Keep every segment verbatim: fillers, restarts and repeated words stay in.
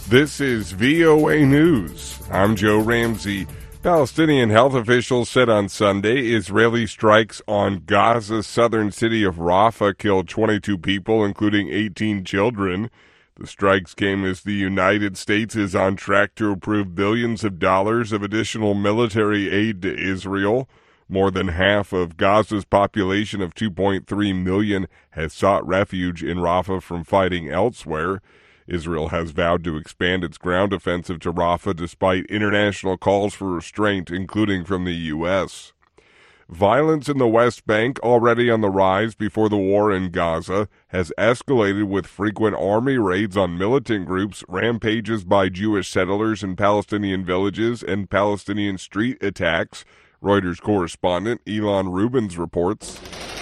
This is V O A News. I'm Joe Ramsey. Palestinian health officials said on Sunday Israeli strikes on Gaza's southern city of Rafah killed twenty-two people, including eighteen children. The strikes came as the United States is on track to approve billions of dollars of additional military aid to Israel. More than half of Gaza's population of two point three million has sought refuge in Rafah from fighting elsewhere. Israel has vowed to expand its ground offensive to Rafah despite international calls for restraint, including from the U S. Violence in the West Bank, already on the rise before the war in Gaza, has escalated with frequent army raids on militant groups, rampages by Jewish settlers in Palestinian villages, and Palestinian street attacks. Reuters correspondent Elon Rubens reports.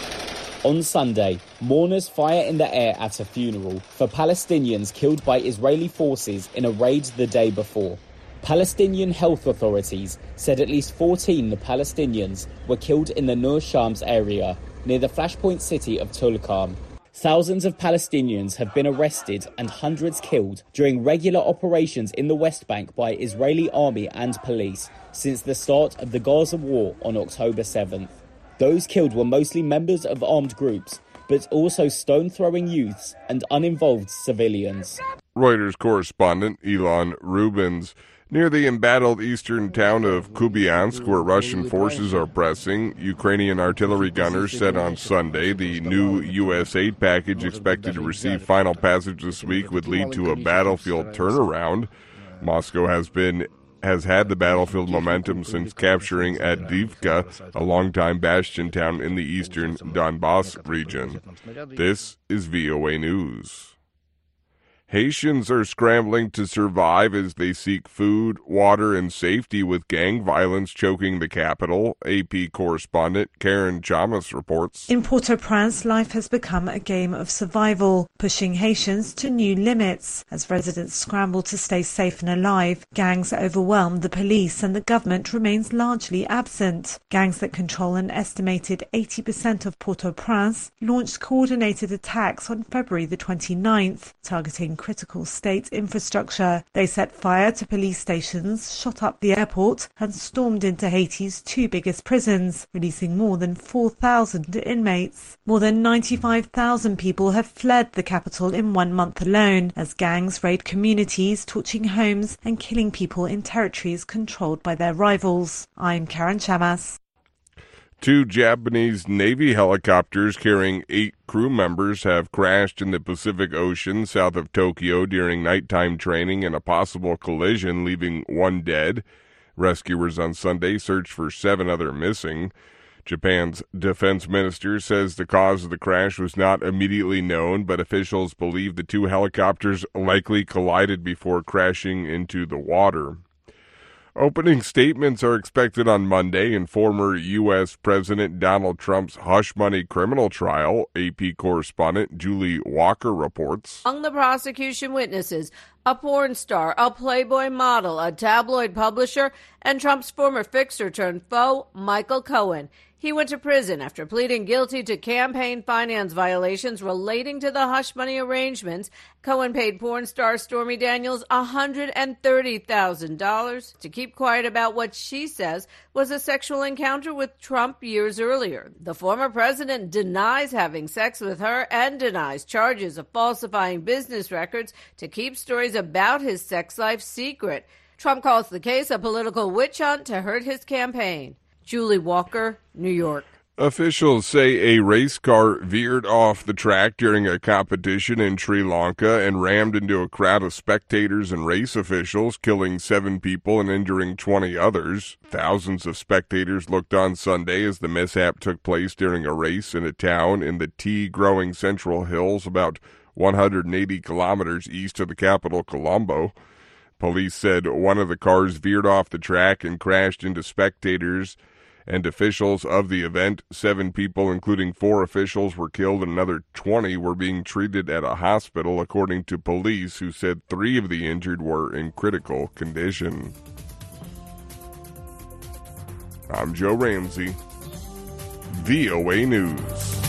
On Sunday, mourners fire in the air at a funeral for Palestinians killed by Israeli forces in a raid the day before. Palestinian health authorities said at least fourteen Palestinians were killed in the Nur Shams area, near the flashpoint city of Tulkarm. Thousands of Palestinians have been arrested and hundreds killed during regular operations in the West Bank by Israeli army and police since the start of the Gaza war on October seventh. Those killed were mostly members of armed groups, but also stone-throwing youths and uninvolved civilians. Reuters correspondent Elon Rubens. Near the embattled eastern town of Kupiansk, where Russian forces are pressing, Ukrainian artillery gunners said on Sunday the new U S aid package expected to receive final passage this week would lead to a battlefield turnaround. Moscow has been has had the battlefield momentum since capturing Avdiivka, a longtime bastion town in the eastern Donbass region. This is V O A News. Haitians are scrambling to survive as they seek food, water, and safety with gang violence choking the capital. A P correspondent Karen Chamas reports. In Port-au-Prince, life has become a game of survival, pushing Haitians to new limits. As residents scramble to stay safe and alive, gangs overwhelm the police and the government remains largely absent. Gangs that control an estimated eighty percent of Port-au-Prince launched coordinated attacks on February the twenty-ninth, targeting critical state infrastructure. They set fire to police stations, shot up the airport, and stormed into Haiti's two biggest prisons, releasing more than four thousand inmates. More than ninety-five thousand people have fled the capital in one month alone, as gangs raid communities, torching homes and killing people in territories controlled by their rivals. I'm Karen Chamas. Two Japanese Navy helicopters carrying eight crew members have crashed in the Pacific Ocean south of Tokyo during nighttime training in a possible collision, leaving one dead. Rescuers on Sunday searched for seven other missing. Japan's defense minister says the cause of the crash was not immediately known, but officials believe the two helicopters likely collided before crashing into the water. Opening statements are expected on Monday in former U S President Donald Trump's hush money criminal trial. A P correspondent Julie Walker reports. Among the prosecution witnesses, a porn star, a Playboy model, a tabloid publisher, and Trump's former fixer turned foe, Michael Cohen. He went to prison after pleading guilty to campaign finance violations relating to the hush money arrangements. Cohen paid porn star Stormy Daniels one hundred thirty thousand dollars to keep quiet about what she says was a sexual encounter with Trump years earlier. The former president denies having sex with her and denies charges of falsifying business records to keep stories about his sex life secret. Trump calls the case a political witch hunt to hurt his campaign. Julie Walker, New York. Officials say a race car veered off the track during a competition in Sri Lanka and rammed into a crowd of spectators and race officials, killing seven people and injuring twenty others. Thousands of spectators looked on Sunday as the mishap took place during a race in a town in the tea-growing Central Hills about one hundred eighty kilometers east of the capital, Colombo. Police said one of the cars veered off the track and crashed into spectators and officials of the event. Seven people, including four officials, were killed and another twenty were being treated at a hospital, according to police, who said three of the injured were in critical condition. I'm Joe Ramsey, V O A News.